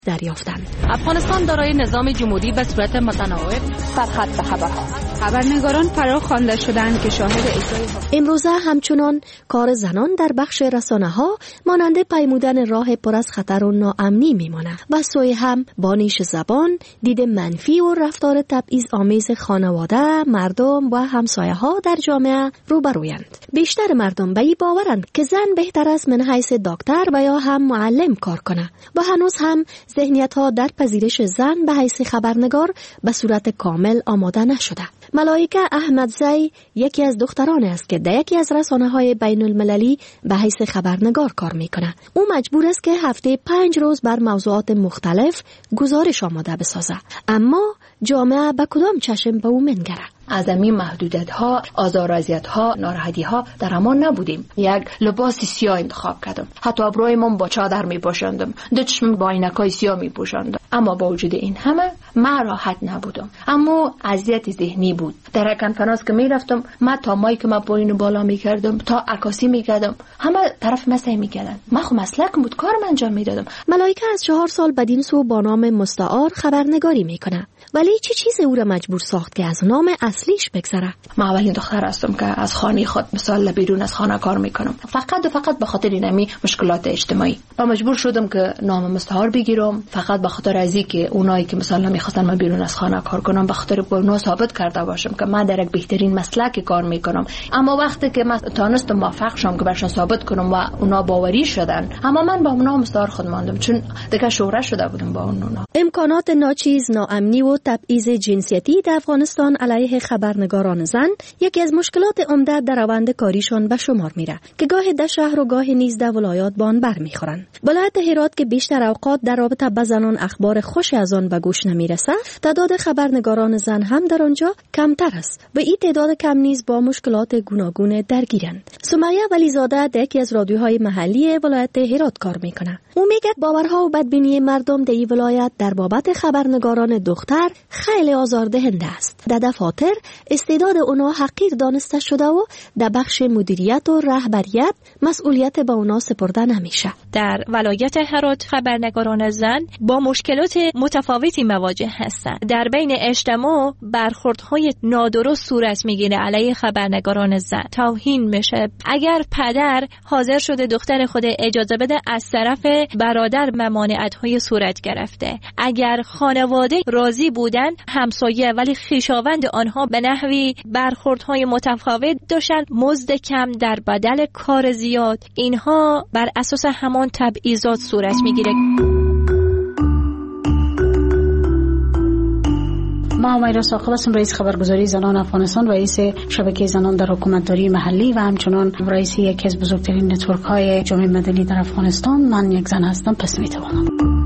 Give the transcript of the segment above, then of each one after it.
دریافتند. افغانستان دارای نظام جمهوری به صورت متنوع در خط خبرها خبرنگاران فرا خوانده شدند که شاهد اجرای امروزه همچنان کار زنان در بخش رسانه‌ها مانند پیمودن راه پر از خطر و ناامنی میماند و سوی هم با نیش زبان، دید منفی و رفتار تبعیض‌آمیز خانواده، مردم و همسایه‌ها در جامعه روبرویند. بیشتر مردم به این باورند که زن بهتر است من حیث دکتر و یا هم معلم کار کنه و هنوز هم ذهنیت‌ها در پذیرش زن به حیث خبرنگار به صورت کامل آماده نشده. ملائکه احمدزی یکی از دختران است که در یکی از رسانه‌های بین المللی به حیث خبرنگار کار میکنه. او مجبور است که هفته 5 روز بر موضوعات مختلف گزارش آماده بسازه، اما جامعه به کدام چشم به او منگره؟ از این محدودیت‌ها، آزار و اذیت‌ها، ناراحتی‌ها در امان نبودیم. یک لباس سیاه انتخاب کردم، حتی ابرویم با چادر می‌پوشاندم، دو چشم با عینک‌های سیاه می‌پوشاندم، اما با وجود این همه من راحت نبودم. اما اذیت ذهنی بود. در کنفرانس که می‌رفتم، من تا مایک ما پایین بالا می‌کردم، تا عکاسی می‌کردم، همه طرف مسئله می‌کردن. من خو مسلکم بود، کارم انجام می‌دادم. ملائکه از 4 سال بدین سو با نام مستعار خبرنگاری می‌کنه. ولی چه چیزی او را مجبور ساخت که از نام اصلیش بگذره؟ من اولین دختر هستم که از خانه خود مثلا بیرون از خانه کار میکنم، فقط به خاطر اینمی مشکلات اجتماعی و مجبور شدم که نام مستعار بگیرم، فقط به خاطر ازی که اونایی که مثلا میخواستن من بیرون از خانه کار کنم به خاطر به اونا ثابت کرده باشم که من در یک بهترین مسلک کار میکنم. اما وقتی که من تونستم موفق شدم که برشون ثابت کنم و اونا باوری شدن، اما من با اونا مستعار خود ماندم چون دیگه شهرت شده بودم با اونا. امکانات ناچیز، ناامنی و تبعیض جنسیتی در افغانستان علیه خبرنگاران زن یکی از مشکلات عمده در روند کاریشان به شمار میره که گاه در شهر و گاه نیز در ولایات بان برمیخورن. ولایت هرات که بیشتر اوقات در رابطه با زنان اخبار خوش از آن به گوش نمیرسه، تعداد خبرنگاران زن هم در آنجا کمتر است و این تعداد کم نیز با مشکلات گوناگون درگیرند. سمیه ولیزاده در یکی از رادیوهای محلی ولایت هرات کار میکنه. او میگه باورها و بدبینی مردم در این ولایت در بابت خبرنگاران دختر خیلی آزاردهنده است. در دفاتر استعداد اونا حقیر دانسته شده و در بخش مدیریت و رهبریت مسئولیت به اونا سپرده نمیشه. در ولایت هرات خبرنگاران زن با مشکلات متفاوتی مواجه هستند. در بین اجتماع برخوردهای نادرست صورت میگیره علیه خبرنگاران زن. توهین میشه. اگر پدر حاضر شده دختر خود اجازه بده، از طرف برادر ممانعت‌های صورت گرفته. اگر خانواده راضی بودن، همسایه ولی خویشاوند آنها به نحوی برخوردهای متفاوت داشتن، مزد کم در بدل کار زیاد، اینها بر اساس همان تبعیضات صورت میگیره. ما همیرا ساقب هستم، رئیس خبرگزاری زنان افغانستان، رئیس شبکه زنان در حکومتداری محلی و همچنان رئیس یکی از بزرگترین نتورک های جامعه مدنی در افغانستان. من یک زن هستم، پس میتوانم.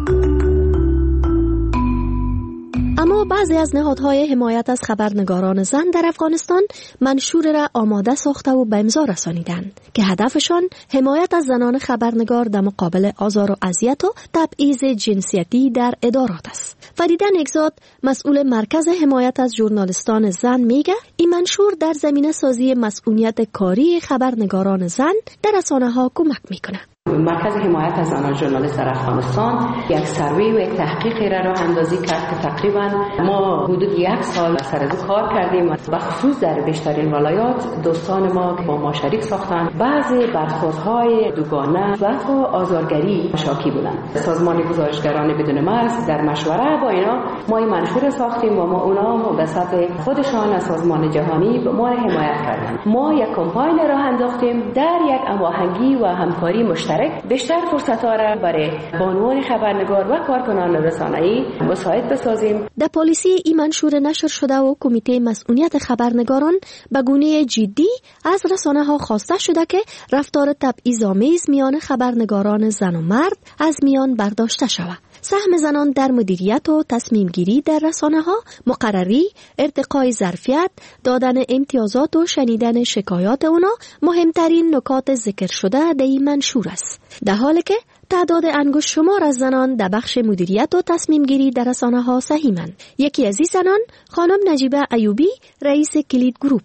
اما بعضی از نهادهای حمایت از خبرنگاران زن در افغانستان منشور را آماده ساخته و به امضا رسانیدند که هدفشان حمایت از زنان خبرنگار در مقابل آزار و اذیت و تبعیض جنسیتی در ادارات است. فریده نگزاد، مسئول مرکز حمایت از ژورنالیستان زن، میگه این منشور در زمینه سازی مسئولیت کاری خبرنگاران زن در رسانه‌ها کمک میکنه. مرکز حمایت از زنان ژورنالیست در افغانستان یک سروی و یک تحقیقی را راه اندازی کرد که تقریبا ما حدود 1 سال سر از کار کردیم و بخصوص در بیشترین ولایات دوستان ما که با ما شریک ساختند بعضی برخوردهای دوگانه و تا آزارگری شاکی بودند. سازمان گزارشگران بدون مرز در مشوره با اینا ما این منشور ساختیم و ما اونا به سطح خودشان از سازمان جهانی به ما حمایت کردند. ما یک کمپاین راه انداختیم در یک هماهنگی و همکاری مشترک بیشتر فرصت‌ها را برای بانوان خبرنگار و کارکنان رسانه‌ای مساعد بسازیم. در پالیسی این منشور نشر شده و کمیته مسئولیت خبرنگاران به گونه جدی از رسانه‌ها خواسته شده که رفتار تبعیض‌آمیز میان خبرنگاران زن و مرد از میان برداشته شود. سهم زنان در مدیریت و تصمیم گیری در رسانه‌ها، مقرری، ارتقای ظرفیت، دادن امتیازات و شنیدن شکایات اونا مهمترین نکات ذکر شده در این منشور است. در حالی که تعداد انگشت شمار از زنان در بخش مدیریت و تصمیم گیری در رسانه‌ها سهیمند. یکی از این زنان خانم نجیبه ایوبی رئیس کلید گروپ است.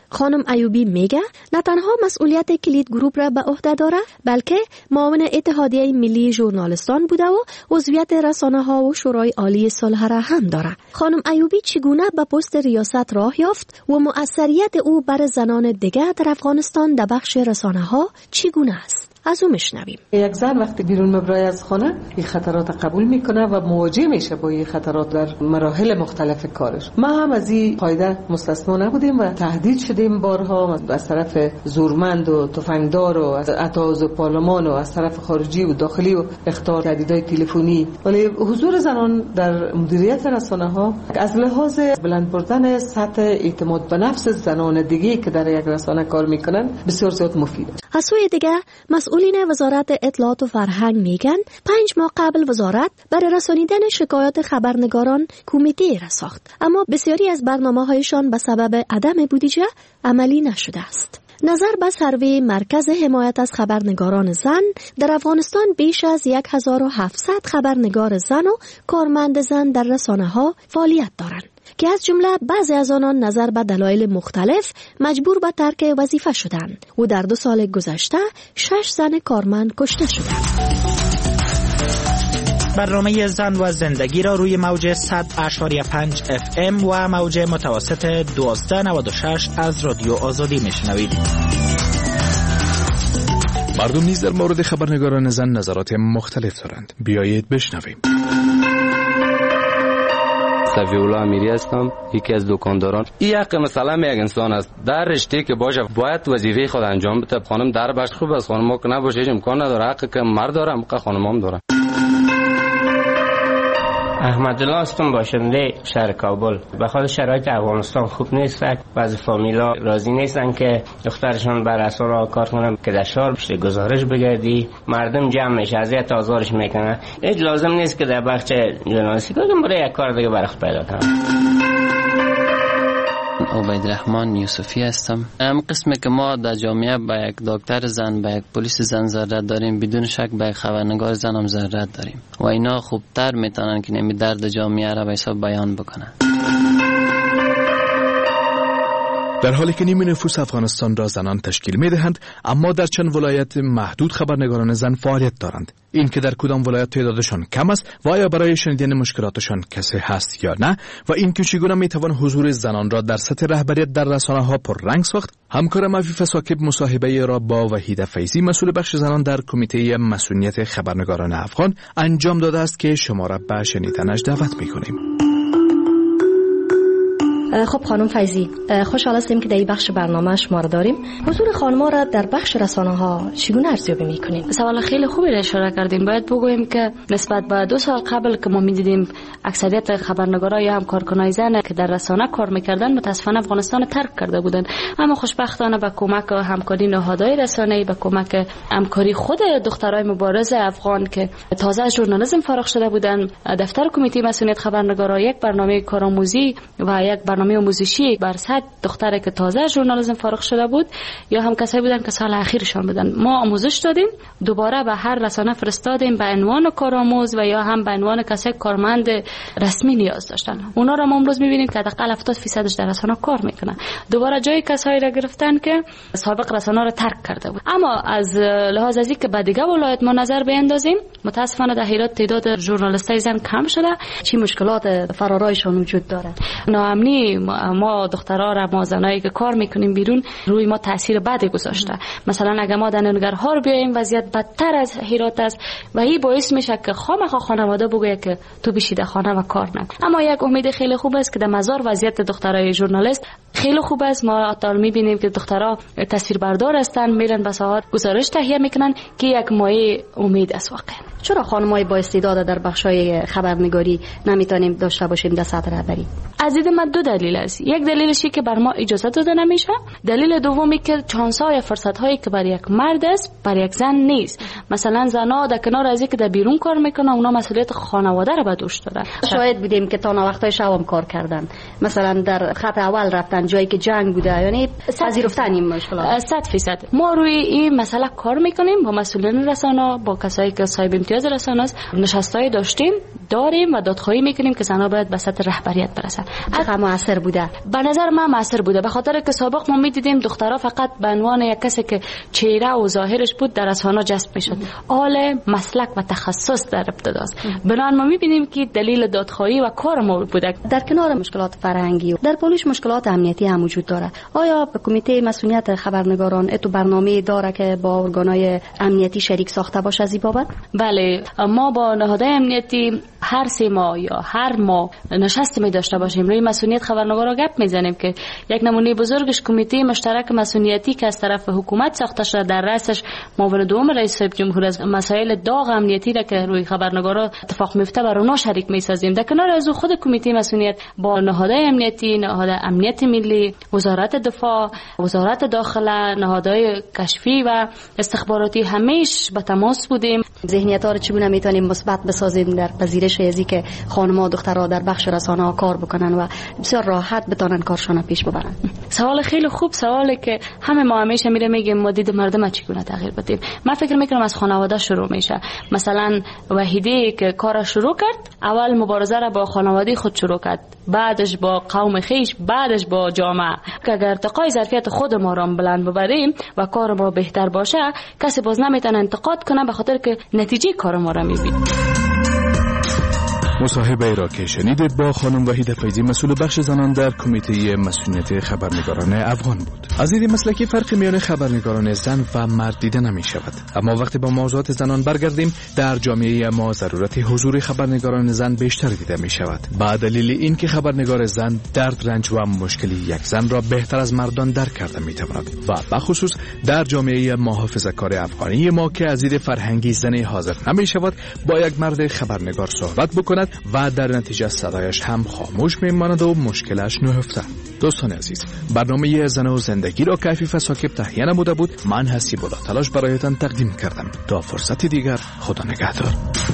خانم ایوبی میگه نه تنها مسئولیت کلید گروپ را به عهده داره بلکه معاون اتحادیه ملی ژورنالیستان بوده و عضویت رسانه‌ها و شورای عالی صلح را هم داره. خانم ایوبی چگونه به پست ریاست راه یافت و مؤثریت او بر زنان دیگر در افغانستان در بخش رسانه‌ها چگونه است؟ از او میشنویم. یک زن وقتی بیرون مبرای از خانه این خطرات قبول میکنه و مواجه میشه با این خطرات در مراحل مختلف کارش. ما هم از این قاعده مستثنا نبودیم و تهدید شدیم بارها از طرف زورمند و تفنگدار و از اعضای پارلمان و از طرف خارجی و داخلی و اخطار تهدیدهای تلفنی. ولی حضور زنان در مدیریت رسانه ها از لحاظ بلند بردن سطح اعتماد به نفس زنان دیگه که در یک رسانه کار میکنن بسیار زیاد مفیده. از سوی دیگه مسئولین وزارت اطلاعات و فرهنگ میگن 5 ماه قبل وزارت برای رسانیدن شکایات خبرنگاران کمیته را ساخت، اما بسیاری از برنامه‌هایشان به سبب عدم بودجه عملی نشده است. نظر به سروی مرکز حمایت از خبرنگاران زن در افغانستان بیش از 1700 خبرنگار زن و کارمند زن در رسانه‌ها فعالیت دارند که از جمله بعضی از آنان نظر به دلایل مختلف مجبور به ترک وظیفه شدند و در 2 سال گذشته 6 زن کارمند کشته شدند. برنامه زن و زندگی را روی موج 100.5 FM و موج متوسط 1296 از رادیو آزادی میشنوید. مردم نیز در مورد خبرنگاران زن نظرات مختلف دارند. بیایید بشنویم. صفی‌الله امیری هستم، یکی از دکانداران. این حق مثلا یک انسان است در رشته که باشه باید وظیفه خود انجام بده. خانم در باش خوب است، خانم که نباشه هیچ امکان نداره. حقی که مرد داره هم خانم هم داره. احمد الله هستم، باشنده شهر کابل. به خاطر شرایط افغانستان خوب نیست. بعضی فامیلا راضی نیستن که دخترشون بر رسانه‌ها کار کنن که در شهر پشت گزارش بگردی. مردم جمع میشه، اذیت آزارش میکنن. هیچ لازم نیست که در بخش ژورنالیستیک کنم، برای یک کار دیگه برای خود پیدا کنم. عبیدالرحمن یوسفی هستم. هم قسمی که ما در جامعه به یک دکتر زن، به یک پلیس زن ضرورت داریم، بدون شک به یک خبرنگار زن هم ضرورت داریم و اینا خوبتر میتونن که نمی درد جامعه را به حساب بیان بکنن. در حالی که نیمه نفوس افغانستان را زنان تشکیل می‌دهند، اما در چند ولایت محدود خبرنگاران زن فعالیت دارند. این که در کدام ولایت تعدادشان کم است و آیا برای شنیدن مشکلاتشان کسی هست یا نه و این که چگونه میتوان حضور زنان را در سطح رهبریت در رسانه‌ها پررنگ ساخت، همکارم عفیف ساکب مصاحبه را با وحیده فیضی مسئول بخش زنان در کمیته مسئولیت خبرنگاران افغان انجام داده است که شما را به شنیدنش دعوت می‌کنیم. خب خانم فیضی، خوشحال هستیم که در این بخش برنامه شما را داریم. حضور خانم‌ها را در بخش رسانه‌ها چگونه ارزیابی می‌کنید؟ سوال خیلی خوبی را اشاره کردیم. باید بگوییم که نسبت به 2 سال قبل که ما می‌دیدیم اکثریت خبرنگارا یا هم کارکنای زن که در رسانه کار می‌کردن متأسفانه افغانستان ترک کرده بودند، اما خوشبختانه با کمک و همکاری نهادهای رسانه‌ای، با کمک همکاری خود دخترای مبارز افغان که تازه از ژورنالیسم فارغ شده بودند، دفتر کمیته مسئولیت خبرنگارا یک برنامه کارآموزی و یک برنامه آموزشی بر صد دختری که تازه از ژورنالیسم فارغ شده بود یا هم کسایی بودن که سال اخیرشان بودن، ما آموزش دادیم، دوباره به هر رسانه فرستادیم به عنوان کارآموز و یا هم به عنوان کسی کارمند رسمی نیاز داشتن. اونا را ما امروز می‌بینیم که حداقل 70% در رسانه کار میکنن. دوباره جای کسایی را گرفتن که سابق رسانه را ترک کرده بود. اما از لحاظ از اینکه به دیگه ولایت ما نظر بیندازیم، متاسفانه در هرات تعداد ژورنالیستای زن کم شده. چی مشکلات فرارایشان وجود داره؟ ناامنی ما دخترها را، ما زنایی که کار میکنیم بیرون، روی ما تاثیر بدی گذاشته. مثلا اگر ما در ننگرهار بیایم وضعیت بدتر از هرات است و این باعث میشه که خامخا خانواده بگه که تو بشی در خانه و کار نکن. اما یک امید خیلی خوب است که در مزار وضعیت دخترای ژورنالیست خیلی خوب است. ما اتال میبینیم که دخترها تصویربردار هستند، میرن به ساعات گزارش تهیه میکنن که یک مایه امید است واقعا. چرا خانم‌های با استعداد در بخش‌های خبرنگاری نمیتونیم داشته باشیم در سطح رهبری؟ از دید من 2 دلیل است. یک دلیلشی که بر ما اجازه داده نمیشه، دلیل دومی که چانس‌ها یا فرصت‌هایی که برای یک مرد است برای یک زن نیست. مثلا زن‌ها در کنار از اینکه در بیرون کار میکنن، اونا مسئولیت خانواده را به دوش دارن. شاید بودیم که تا وقتای شب کار کردن، مثلا در خط اول رفتن جایی که جنگ بوده، یعنی پذیرفتن این مشکلات. 100% ما روی این مسئله کار میکنیم با مسئولین رسانه، با کسایی که صاحب امتیاز رسانه است، نشستای داریم و دادخواهی میکنیم که زنها باید به سطح رهبریت برسن. چقدر موثر بوده؟ به نظر من موثر بوده، به خاطر که سابق ما میدیدیم دخترها فقط به عنوان یک کسی که چهره و ظاهرش بود در رسانه جذب میشد. آل مسلک و تخصص در ابتداست. بنابراین ما میبینیم که دلیل دادخواهی و کار ما بوده. در کنار مشکلات فرهنگی در پولیس مشکلات امنیتی هم وجود داره. آیا کمیته مسئولیت خبرنگاران اتو برنامه داره که با ارگانهای امنیتی شریک ساخته باشه از این بابت؟ بله، ما با نهادهای امنیتی هر 3 ماه یا هر ماه نشست می داشته باشیم. روی مسئولیت خبرنگارا گپ میزنیم که یک نمونه بزرگش کمیته مشترک مسئولیتی که از طرف حکومت ساخته شده، در رأسش معاون دوم رئیس جمهور از مسائل داغ امنیتی را که روی خبرنگارا اتفاق میفته بر اونها شریک میسازیم. در کنار از خود کمیته مسئولیت با نهادهای امنیتی، نهاد امنیت ملی، وزارت دفاع، وزارت داخله، نهادهای کشفی و استخباراتی همیش به تماس بودیم. ذهنیت‌ها رو چگونه میتونیم مثبت بسازیم در پذیرش ازی که خانم‌ها دخترها در بخش رسانه‌ها کار بکنن و بسیار راحت بتونن کارشون پیش ببرن؟ سوال خیلی خوب، سوالی که همه ما همیشه میگیم ما دید مردم چگونه تغییر بدیم. من فکر میکنم از خانواده شروع میشه. مثلا وحیده که کار شروع کرد، اول مبارزه را با خانواده خود شروع کرد، بعدش با قوم خیش، بعدش با جامعه. که اگر ارتقای ظرفیت خود ما را بلند ببریم و کار ما بهتر باشه، کسی باز نمیتونه انتقاد کنه، به خاطر که نتیجه کار ما را میبینه. مصاحبه را که شنیدید با خانم وحیده فیضی، مسئول بخش زنان در کمیته مسئولیت خبرنگاران افغان بود. از دید مسلکی فرق میان خبرنگاران زن و مرد دیده نمی شود، اما وقتی با موضوعات زنان برگردیم در جامعه ما ضرورت حضور خبرنگاران زن بیشتر دیده می شود، به دلیل اینکه خبرنگار زن درد، رنج و مشکلی یک زن را بهتر از مردان درک کرده می تواند و بخصوص در جامعه محافظه‌کار افغانی ما که از دید فرهنگی زنی حاضر نمی شود با یک مرد خبرنگار صحبت بکند و در نتیجه صدایش هم خاموش میماند و مشکلش نهفته. دوستان عزیز، برنامه زن و زندگی را که عفیف ساکب تهیه نموده بود، من حسیب الله تلاش برایتان تقدیم کردم. تا فرصت دیگر، خدا نگهدار.